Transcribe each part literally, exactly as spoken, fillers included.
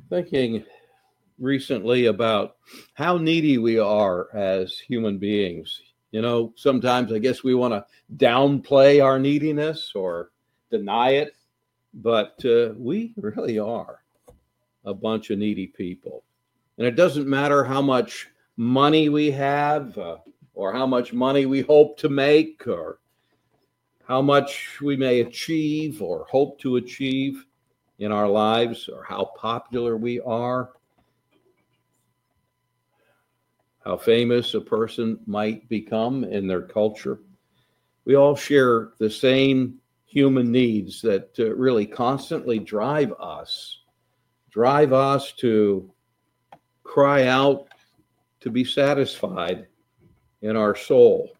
Thinking recently about how needy we are as human beings. You know, sometimes I guess we want to downplay our neediness or deny it, but uh, we really are a bunch of needy people. And it doesn't matter how much money we have, uh, or how much money we hope to make, or how much we may achieve or hope to achieve in our lives, or how popular we are, how famous a person might become in their culture. We all share the same human needs that uh, really constantly drive us, drive us to cry out to be satisfied in our soul.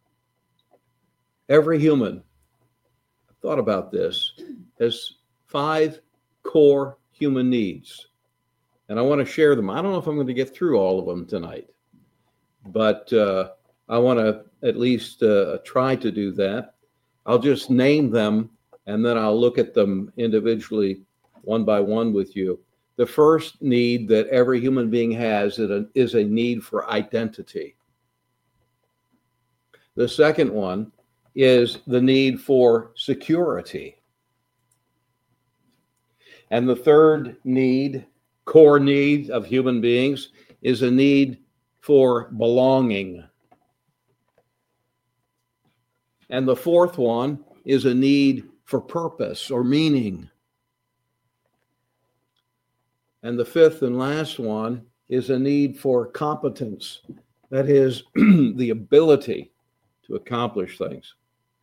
Every human, I've thought about this, has five core human needs. And I want to share them. I don't know if I'm going to get through all of them tonight, but uh, I want to at least uh, try to do that. I'll just name them and then I'll look at them individually, one by one with you. The first need that every human being has is a need for identity. The second one is the need for security. And the third need, core need of human beings, is a need for belonging. And the fourth one is a need for purpose or meaning. And the fifth and last one is a need for competence. That is the ability to accomplish things.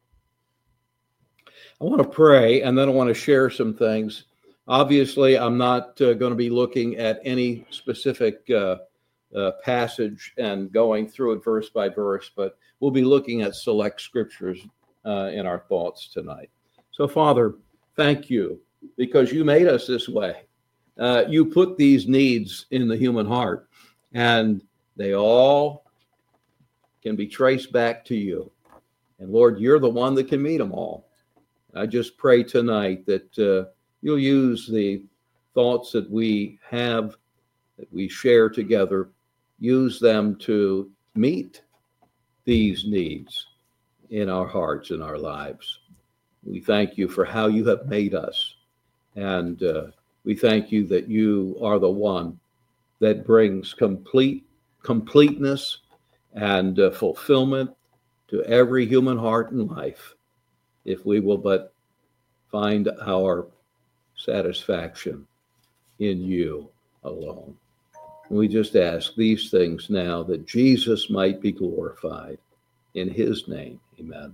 I want to pray, and then I want to share some things. Obviously, I'm not uh, going to be looking at any specific uh, uh, passage and going through it verse by verse, but we'll be looking at select scriptures uh, in our thoughts tonight. So, Father, thank you because you made us this way. Uh, you put these needs in the human heart, and they all can be traced back to you. And Lord, you're the one that can meet them all. I just pray tonight that uh, you'll use the thoughts that we have, that we share together, use them to meet these needs in our hearts and our lives. We thank you for how you have made us. And uh, we thank you that you are the one that brings complete completeness and uh, fulfillment to every human heart and life, if we will but find our satisfaction in you alone. And we just ask these things now that Jesus might be glorified. In his name, amen.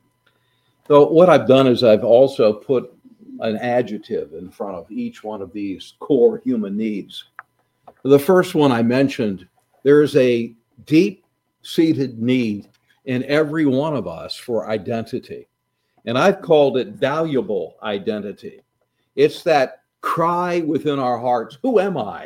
So what I've done is I've also put an adjective in front of each one of these core human needs. The first one I mentioned, there is a deep-seated need in every one of us for identity. And I've called it valuable identity. It's that cry within our hearts, who am I?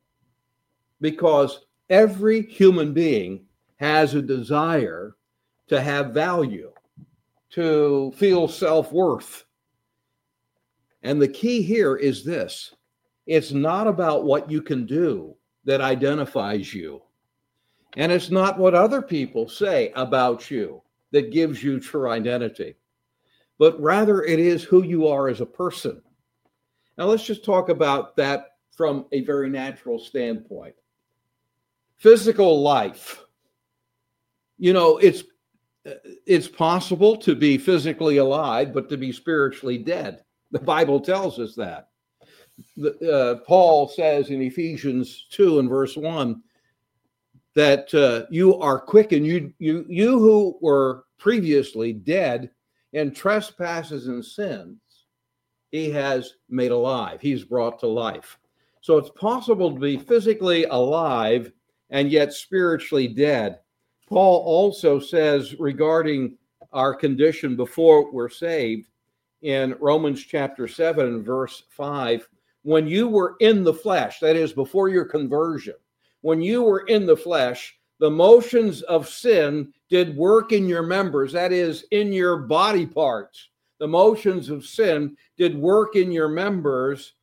Because every human being has a desire to have value, to feel self-worth. And the key here is this. It's not about what you can do that identifies you. And it's not what other people say about you that gives you true identity, but rather it is who you are as a person. Now let's just talk about that from a very natural standpoint. Physical life. You know, it's it's possible to be physically alive, but to be spiritually dead. The Bible tells us that. The, uh, Paul says in Ephesians two and verse one that uh, you are quickened, you, you, you who were previously dead in trespasses and sins, he has made alive. He's brought to life. So it's possible to be physically alive and yet spiritually dead. Paul also says regarding our condition before we're saved in Romans chapter seven, verse five, when you were in the flesh, that is before your conversion, when you were in the flesh, the motions of sin did work in your members, that is in your body parts. The motions of sin did work in your members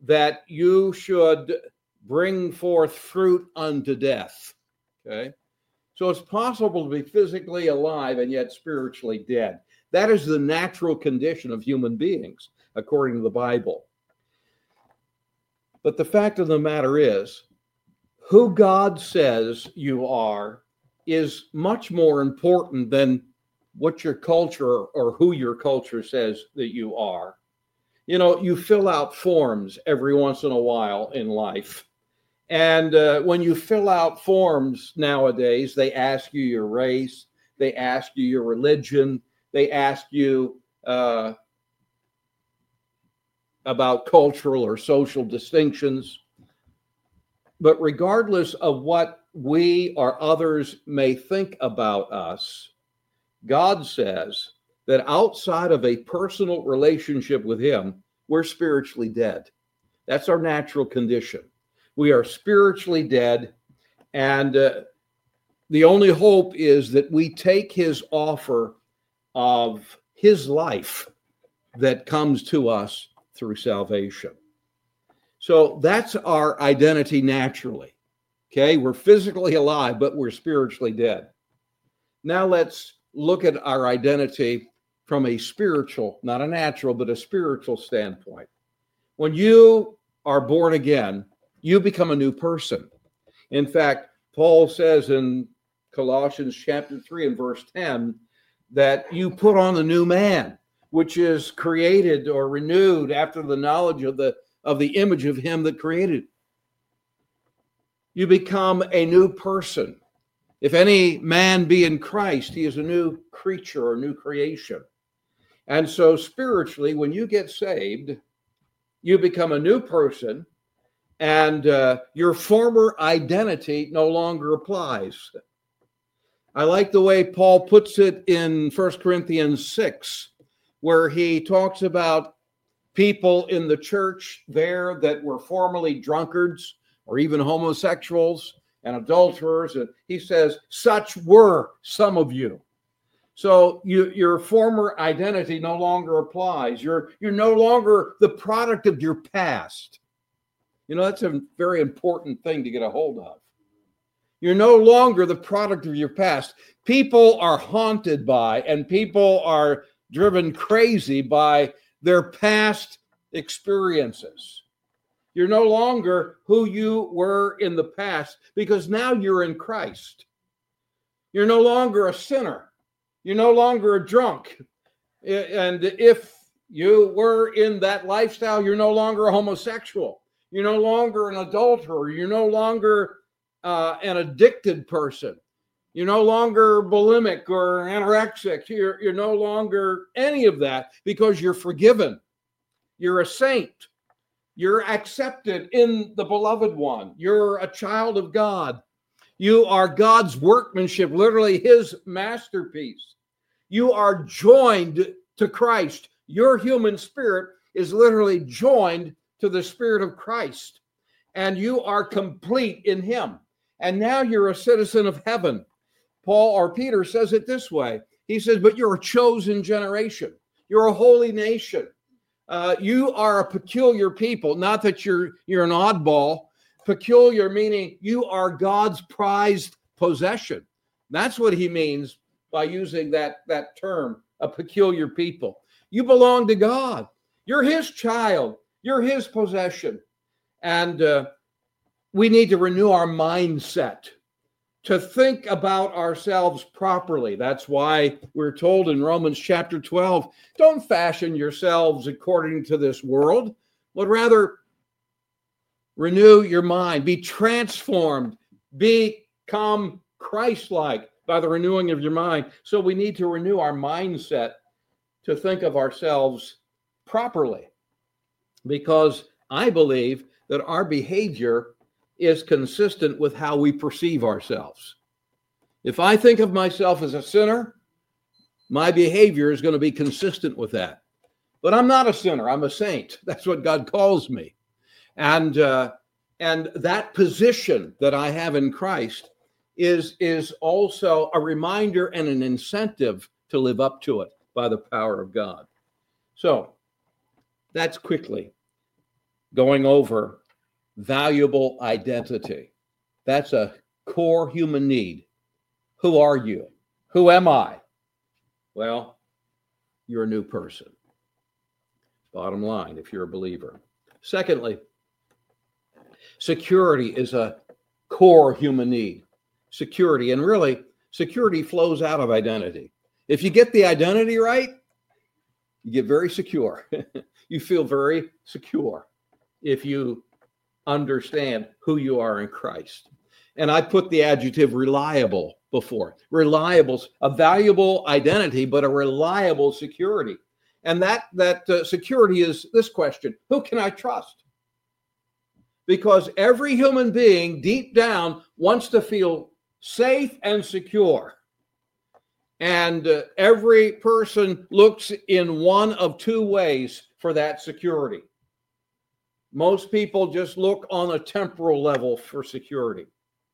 that you should bring forth fruit unto death. Okay? So it's possible to be physically alive and yet spiritually dead. That is the natural condition of human beings, according to the Bible. But the fact of the matter is, who God says you are is much more important than what your culture or who your culture says that you are. You know, you fill out forms every once in a while in life. And uh, when you fill out forms nowadays, they ask you your race, they ask you your religion, they ask you uh, about cultural or social distinctions. But regardless of what we or others may think about us, God says that outside of a personal relationship with him, we're spiritually dead. That's our natural condition. We are spiritually dead, and uh, the only hope is that we take his offer of his life that comes to us through salvation. So that's our identity naturally. Okay, we're physically alive, but we're spiritually dead. Now let's look at our identity from a spiritual, not a natural, but a spiritual standpoint. When you are born again, you become a new person. In fact, Paul says in Colossians chapter three and verse ten that you put on the new man, which is created or renewed after the knowledge of the of the image of him that created. You become a new person. If any man be in Christ, he is a new creature or new creation. And so spiritually, when you get saved, you become a new person, and uh, your former identity no longer applies. I like the way Paul puts it in First Corinthians six, where he talks about people in the church there that were formerly drunkards or even homosexuals and adulterers. And he says, such were some of you. So you, your former identity no longer applies. You're, you're no longer the product of your past. You know, that's a very important thing to get a hold of. You're no longer the product of your past. People are haunted by and people are driven crazy by their past experiences. You're no longer who you were in the past because now you're in Christ. You're no longer a sinner. You're no longer a drunk. And if you were in that lifestyle, you're no longer a homosexual. You're no longer an adulterer. You're no longer uh, an addicted person. You're no longer bulimic or anorexic. You're, you're no longer any of that because you're forgiven. You're a saint. You're accepted in the beloved one. You're a child of God. You are God's workmanship, literally his masterpiece. You are joined to Christ. Your human spirit is literally joined to the Spirit of Christ. And you are complete in him. And now you're a citizen of heaven. Paul or Peter says it this way. He says, but you're a chosen generation. You're a holy nation. Uh, you are a peculiar people. Not that you're, you're an oddball. Peculiar meaning you are God's prized possession. That's what he means by using that, that term, a peculiar people. You belong to God. You're his child. You're his possession. And uh, we need to renew our mindset to think about ourselves properly. That's why we're told in Romans chapter twelve, don't fashion yourselves according to this world, but rather renew your mind, be transformed, become Christ-like by the renewing of your mind. So we need to renew our mindset to think of ourselves properly, because I believe that our behavior is consistent with how we perceive ourselves. If I think of myself as a sinner, my behavior is going to be consistent with that. But I'm not a sinner. I'm a saint. That's what God calls me. And uh, and that position that I have in Christ is, is also a reminder and an incentive to live up to it by the power of God. So that's quickly going over valuable identity. That's a core human need. Who are you? Who am I? Well, you're a new person. Bottom line, if you're a believer. Secondly, security is a core human need. Security, and really, security flows out of identity. If you get the identity right, you get very secure. You feel very secure if you understand who you are in Christ. And I put the adjective reliable before. Reliable, a valuable identity, but a reliable security. And that, that uh, security is this question: who can I trust? Because every human being deep down wants to feel safe and secure. And uh, every person looks in one of two ways for that security. Most people just look on a temporal level for security.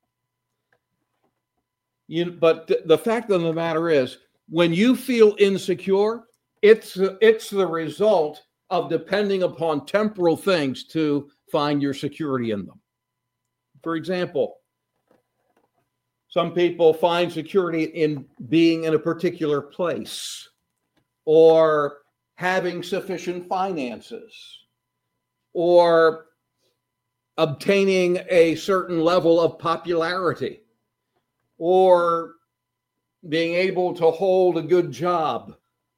You, but th- the fact of the matter is, when you feel insecure, it's, it's the result of depending upon temporal things to find your security in them. For example, some people find security in being in a particular place or having sufficient finances or obtaining a certain level of popularity or being able to hold a good job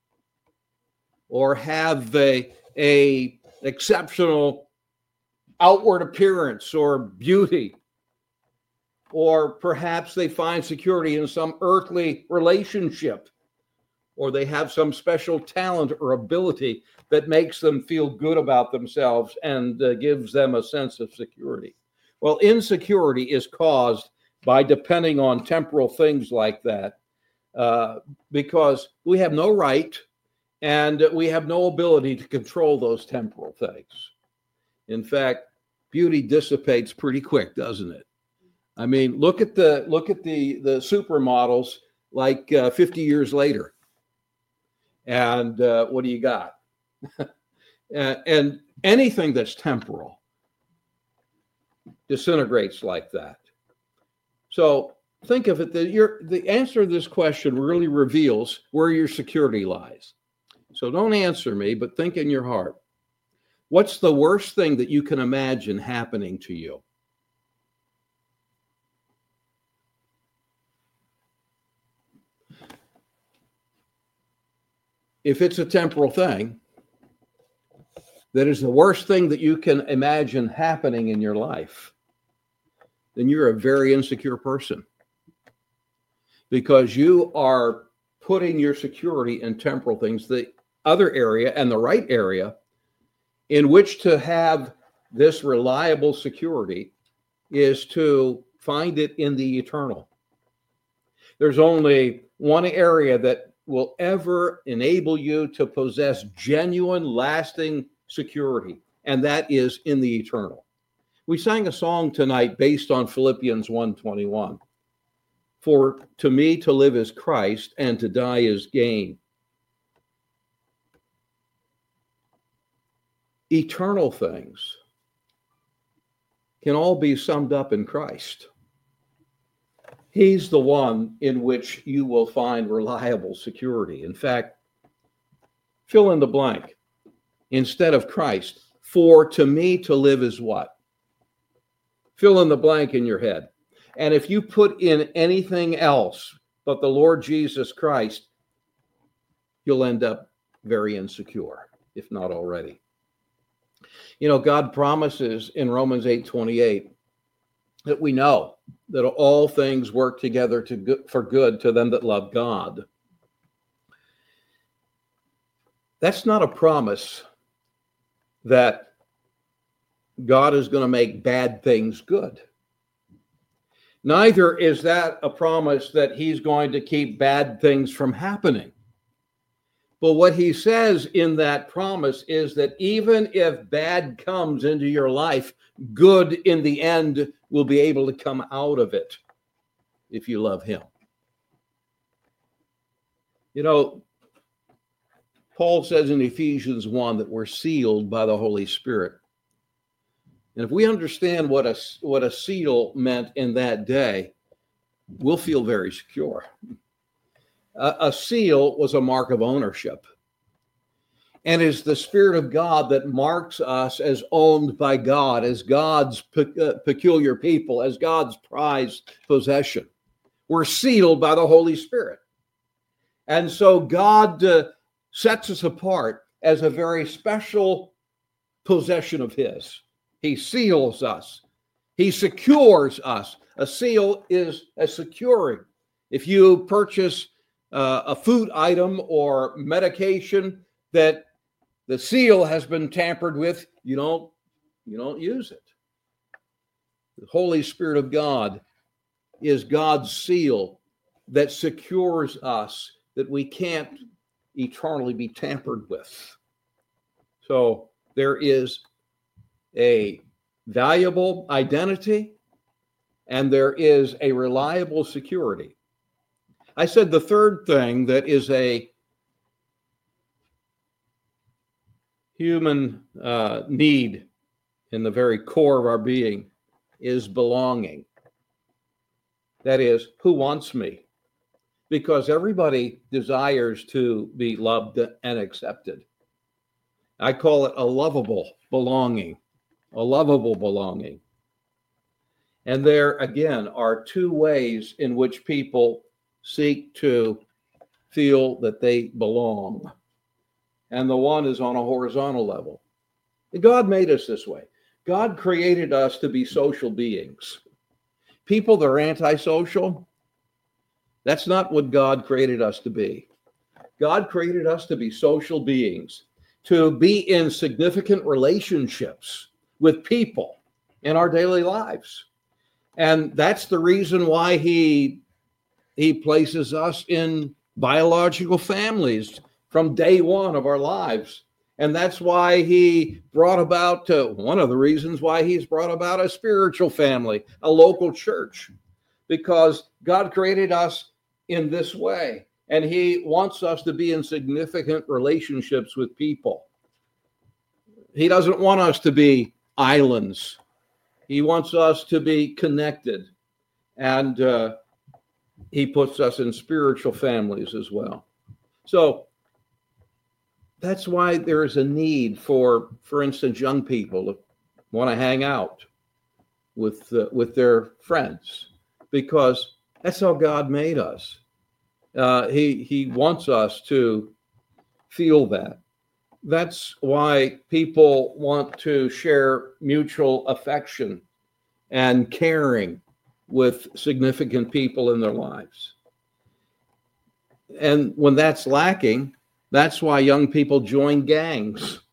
or have a, a exceptional outward appearance or beauty. Or perhaps they find security in some earthly relationship, or they have some special talent or ability that makes them feel good about themselves and uh, gives them a sense of security. Well, insecurity is caused by depending on temporal things like that, uh, because we have no right and we have no ability to control those temporal things. In fact, beauty dissipates pretty quick, doesn't it? I mean, look at the look at the the supermodels like uh, fifty years later, and uh, what do you got? and, and anything that's temporal disintegrates like that. So think of it that your the answer to this question really reveals where your security lies. So don't answer me, but think in your heart. What's the worst thing that you can imagine happening to you? If it's a temporal thing, that is the worst thing that you can imagine happening in your life, then you're a very insecure person, because you are putting your security in temporal things. The other area and the right area in which to have this reliable security is to find it in the eternal. There's only one area that will ever enable you to possess genuine, lasting security, and that is in the eternal. We sang a song tonight based on Philippians one twenty-one. For to me to live is Christ, and to die is gain. Eternal things can all be summed up in Christ. He's the one in which you will find reliable security. In fact, fill in the blank. Instead of Christ, for to me to live is what? Fill in the blank in your head. And if you put in anything else but the Lord Jesus Christ, you'll end up very insecure, if not already. You know, God promises in Romans eight twenty-eight that we know that all things work together to good, for good to them that love God. That's not a promise that God is going to make bad things good. Neither is that a promise that he's going to keep bad things from happening. But what he says in that promise is that even if bad comes into your life, good in the end will be able to come out of it if you love him. You know, Paul says in Ephesians one that we're sealed by the Holy Spirit. And if we understand what a, what a seal meant in that day, we'll feel very secure. A, a seal was a mark of ownership, and is the Spirit of God that marks us as owned by God, as God's pe- uh, peculiar people, as God's prized possession. We're sealed by the Holy Spirit. And so God uh, sets us apart as a very special possession of his. He seals us. He secures us. A seal is a securing. If you purchase uh, a food item or medication that the seal has been tampered with, you don't, you don't use it. The Holy Spirit of God is God's seal that secures us, that we can't eternally be tampered with. So there is a valuable identity and there is a reliable security. I said the third thing that is a human uh, need in the very core of our being is belonging. That is, who wants me? Because everybody desires to be loved and accepted. I call it a lovable belonging, a lovable belonging. And there, again, are two ways in which people seek to feel that they belong. And the one is on a horizontal level. God made us this way. God created us to be social beings. People that are antisocial, that's not what God created us to be. God created us to be social beings, to be in significant relationships with people in our daily lives. And that's the reason why he, he places us in biological families from day one of our lives. And that's why he brought about, uh, one of the reasons why he's brought about a spiritual family, a local church, because God created us in this way. And he wants us to be in significant relationships with people. He doesn't want us to be islands. He wants us to be connected. And uh, he puts us in spiritual families as well. So that's why there is a need for, for instance, young people to want to hang out with uh, with their friends, because that's how God made us. Uh, he he wants us to feel that. That's why people want to share mutual affection and caring with significant people in their lives. And when that's lacking, that's why young people join gangs.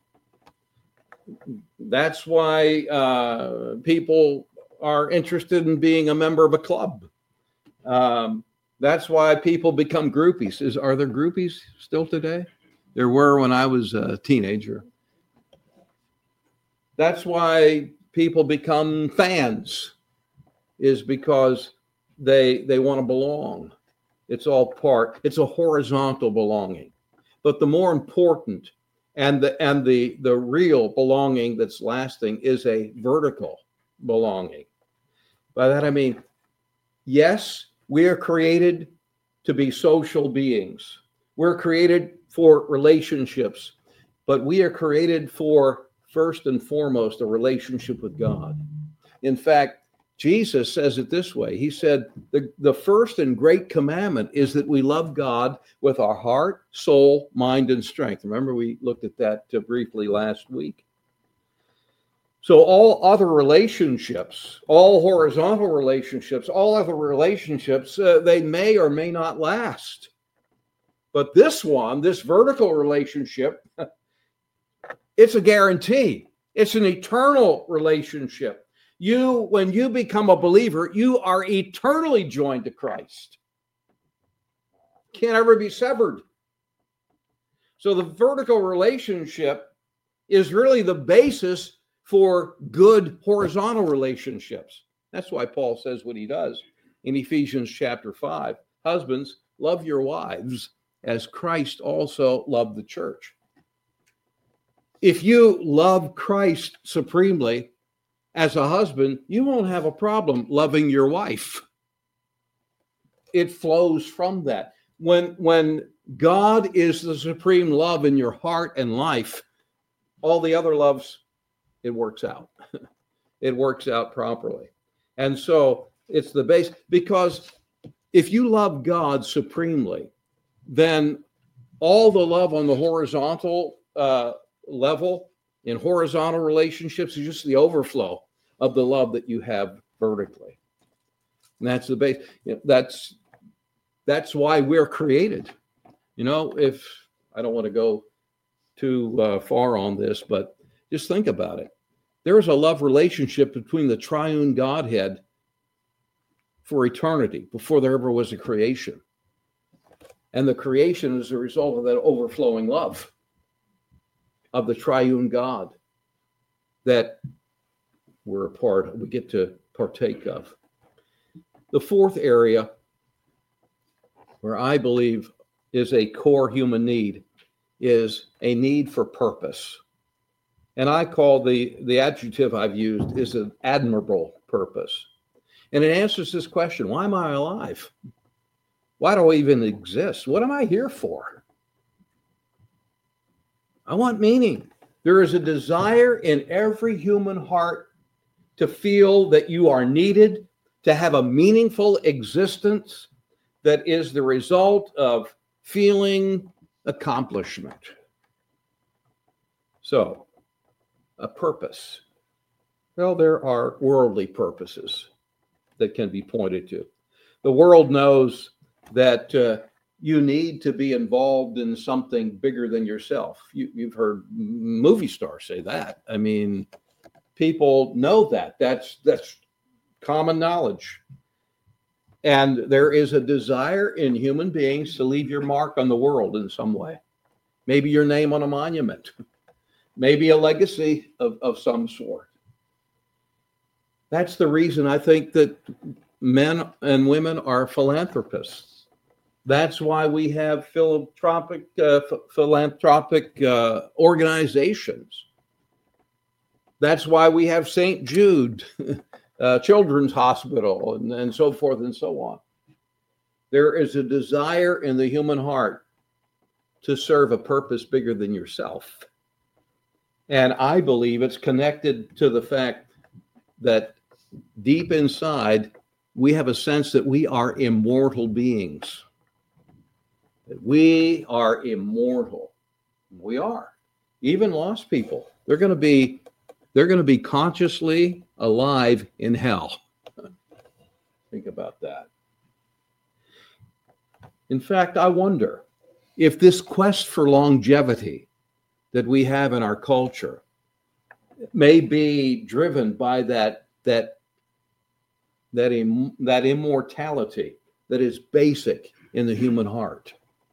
That's why uh, people are interested in being a member of a club. Um, that's why people become groupies. Is, are there groupies still today? There were when I was a teenager. That's why people become fans, is because they they want to belong. It's all part, it's a horizontal belonging. But the more important and the and the the real belonging that's lasting is a vertical belonging. By that I mean, yes, we are created to be social beings. We're created for relationships, but we are created for, first and foremost, a relationship with God. In fact, Jesus says it this way. He said, the, the first and great commandment is that we love God with our heart, soul, mind, and strength. Remember, we looked at that uh, briefly last week. So all other relationships, all horizontal relationships, all other relationships, uh, they may or may not last. But this one, this vertical relationship, it's a guarantee. It's an eternal relationship. You, when you become a believer, you are eternally joined to Christ. Can't ever be severed. So the vertical relationship is really the basis for good horizontal relationships. That's why Paul says what he does in Ephesians chapter five. Husbands, love your wives as Christ also loved the church. If you love Christ supremely, as a husband, you won't have a problem loving your wife. It flows from that. When, when God is the supreme love in your heart and life, all the other loves, it works out. It works out properly. And so it's the base, because if you love God supremely, then all the love on the horizontal uh, level in horizontal relationships is just the overflow of the love that you have vertically. And that's the base. You know, that's that's why we're created. You know, if I don't want to go too uh, far on this, but just think about it. There is a love relationship between the triune Godhead for eternity, before there ever was a creation. And the creation is a result of that overflowing love of the triune God that we're a part of, we get to partake of. The fourth area, where I believe is a core human need, is a need for purpose. And I call the, the adjective I've used is an admirable purpose. And it answers this question: why am I alive? Why do I even exist? What am I here for? I want meaning. There is a desire in every human heart to feel that you are needed, to have a meaningful existence that is the result of feeling accomplishment. So, a purpose. Well, there are worldly purposes that can be pointed to. The world knows that uh, you need to be involved in something bigger than yourself. You, you've heard movie stars say that. I mean, people know that. That's that's common knowledge. And there is a desire in human beings to leave your mark on the world in some way. Maybe your name on a monument. Maybe a legacy of, of some sort. That's the reason I think that men and women are philanthropists. That's why we have philanthropic uh, ph- philanthropic uh, organizations. That's why we have Saint Jude uh, Children's Hospital and, and so forth and so on. There is a desire in the human heart to serve a purpose bigger than yourself. And I believe it's connected to the fact that deep inside, we have a sense that we are immortal beings. That we are immortal. We are. Even lost people, they're going to be, they're going to be consciously alive in hell. Think about that. In fact, I wonder if this quest for longevity that we have in our culture may be driven by that that that Im- that immortality that is basic in the human heart.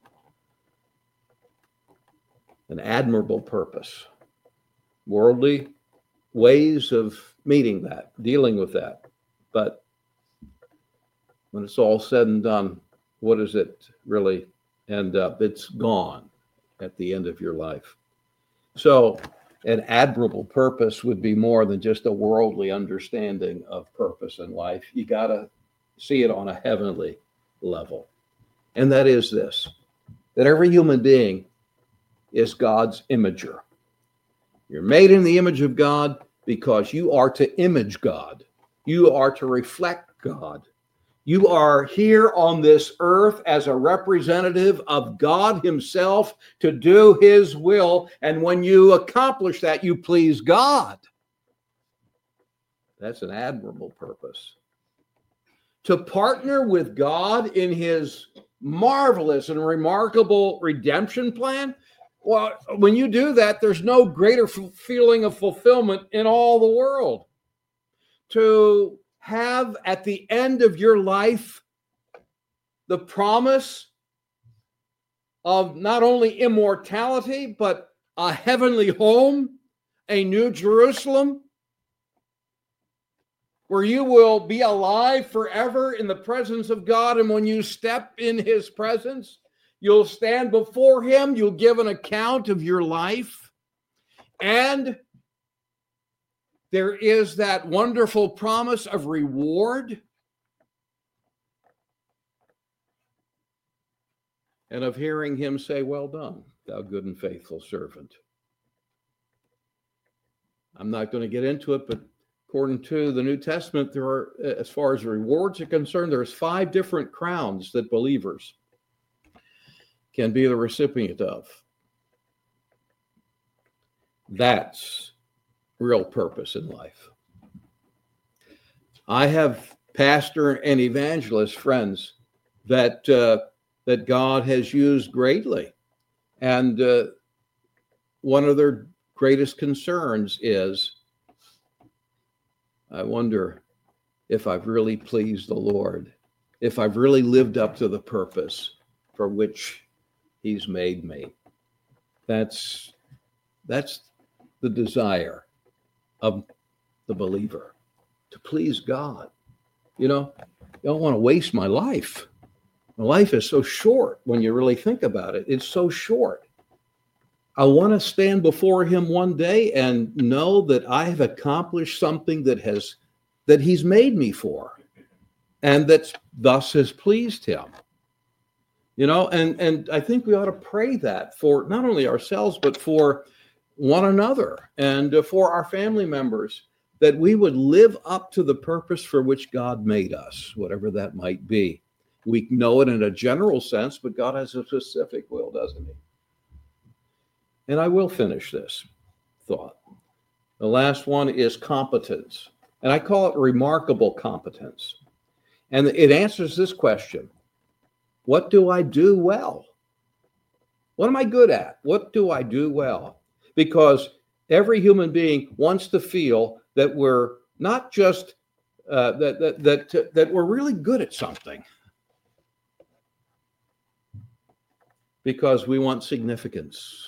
An admirable purpose. Worldly ways of meeting that, dealing with that. But when it's all said and done, what does it really end up? It's gone at the end of your life. So an admirable purpose would be more than just a worldly understanding of purpose in life. You got to see it on a heavenly level. And that is this, that every human being is God's imager. You're made in the image of God because you are to image God. You are to reflect God. You are here on this earth as a representative of God himself to do his will. And when you accomplish that, you please God. That's an admirable purpose. To partner with God in his marvelous and remarkable redemption plan, well, when you do that, there's no greater f- feeling of fulfillment in all the world. To have at the end of your life the promise of not only immortality, but a heavenly home, a new Jerusalem, where you will be alive forever in the presence of God. And when you step in his presence, you'll stand before him, you'll give an account of your life. And there is that wonderful promise of reward and of hearing him say, "Well done, thou good and faithful servant." I'm not going to get into it, but according to the New Testament, there are, as far as rewards are concerned, there's five different crowns that believers can be the recipient of. That's real purpose in life. I have pastor and evangelist friends that uh, that God has used greatly, and uh, one of their greatest concerns is, I wonder if I've really pleased the Lord, if I've really lived up to the purpose for which He's made me. That's that's the desire of the believer, to please God. You know, I don't want to waste my life. My life is so short when you really think about it. It's so short. I want to stand before Him one day and know that I have accomplished something that has that He's made me for, and that thus has pleased Him. You know, and and I think we ought to pray that for not only ourselves, but for one another and for our family members, that we would live up to the purpose for which God made us, whatever that might be. We know it in a general sense, but God has a specific will, doesn't He? And I will finish this thought. The last one is competence, and I call it remarkable competence. And it answers this question: what do I do well? What am I good at? What do I do well? Because every human being wants to feel that we're not just uh, that that that that we're really good at something, because we want significance.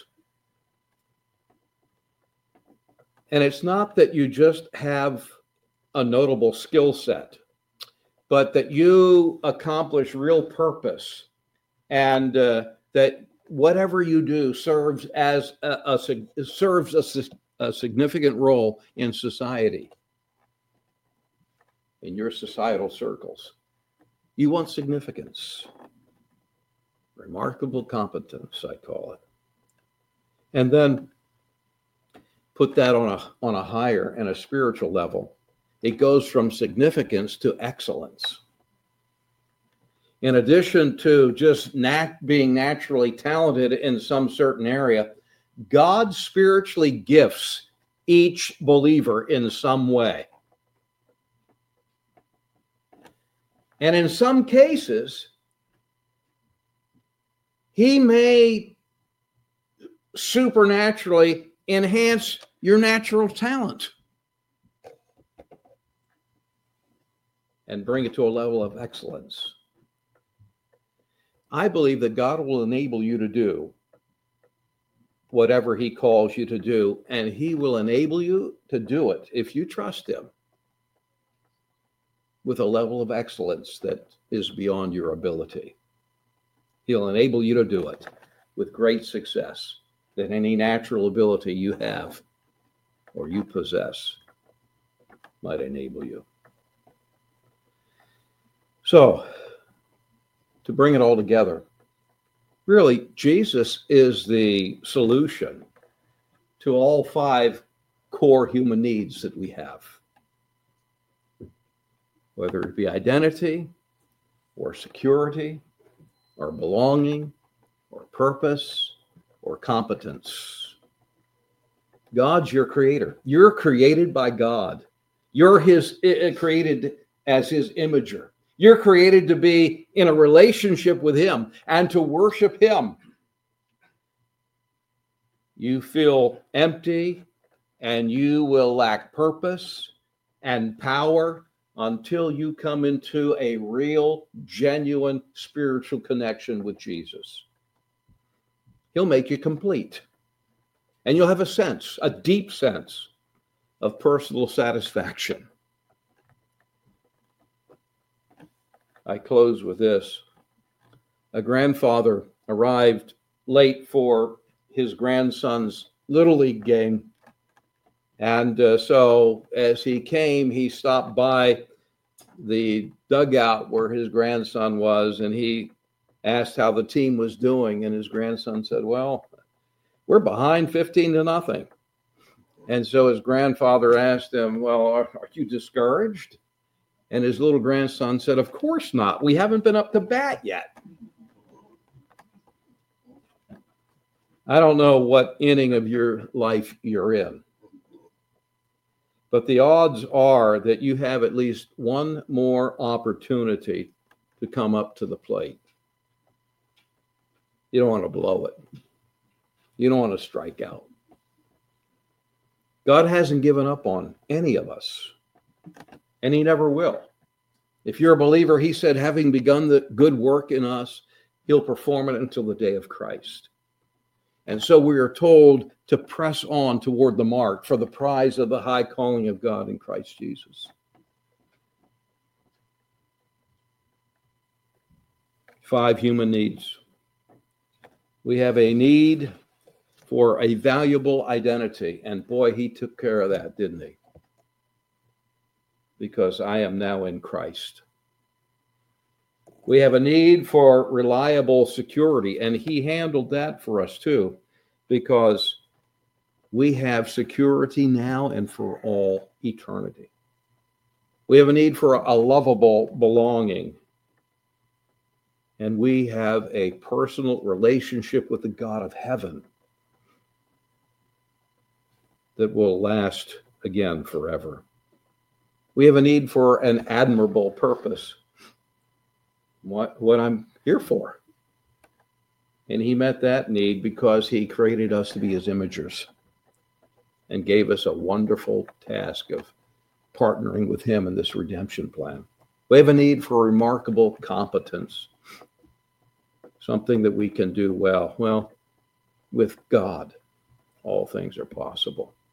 And it's not that you just have a notable skill set, but that you accomplish real purpose, and uh, that whatever you do serves as a, a serves a, a significant role in society, in your societal circles. You want significance, remarkable competence, I call it, and then put that on a on a higher and a spiritual level. It goes from significance to excellence. In addition to just nat- being naturally talented in some certain area, God spiritually gifts each believer in some way. And in some cases, He may supernaturally enhance your natural talent and bring it to a level of excellence. I believe that God will enable you to do whatever He calls you to do, and He will enable you to do it if you trust Him with a level of excellence that is beyond your ability. He'll enable you to do it with great success than any natural ability you have or you possess might enable you. So, to bring it all together, really, Jesus is the solution to all five core human needs that we have, whether it be identity or security or belonging or purpose or competence. God's your creator. You're created by God. You're his uh, created as His imager. You're created to be in a relationship with Him and to worship Him. You feel empty and you will lack purpose and power until you come into a real, genuine spiritual connection with Jesus. He'll make you complete. And you'll have a sense, a deep sense of personal satisfaction. I close with this. A grandfather arrived late for his grandson's Little League game, And uh, so as he came, he stopped by the dugout where his grandson was, and he asked how the team was doing. And his grandson said, well, we're behind fifteen to nothing. And so his grandfather asked him, well, are, are you discouraged? And his little grandson said, of course not. We haven't been up to bat yet. I don't know what inning of your life you're in, but the odds are that you have at least one more opportunity to come up to the plate. You don't want to blow it. You don't want to strike out. God hasn't given up on any of us, and he never will. If you're a believer, he said, having begun the good work in us, he'll perform it until the day of Christ. And so we are told to press on toward the mark for the prize of the high calling of God in Christ Jesus. Five human needs. We have a need for a valuable identity. And boy, he took care of that, didn't he? Because I am now in Christ. We have a need for reliable security, and he handled that for us too, because we have security now and for all eternity. We have a need for a lovable belonging, and we have a personal relationship with the God of heaven that will last again forever. We have a need for an admirable purpose, what, what I'm here for. And he met that need because he created us to be his imagers and gave us a wonderful task of partnering with him in this redemption plan. We have a need for remarkable competence, something that we can do well. Well, with God, all things are possible.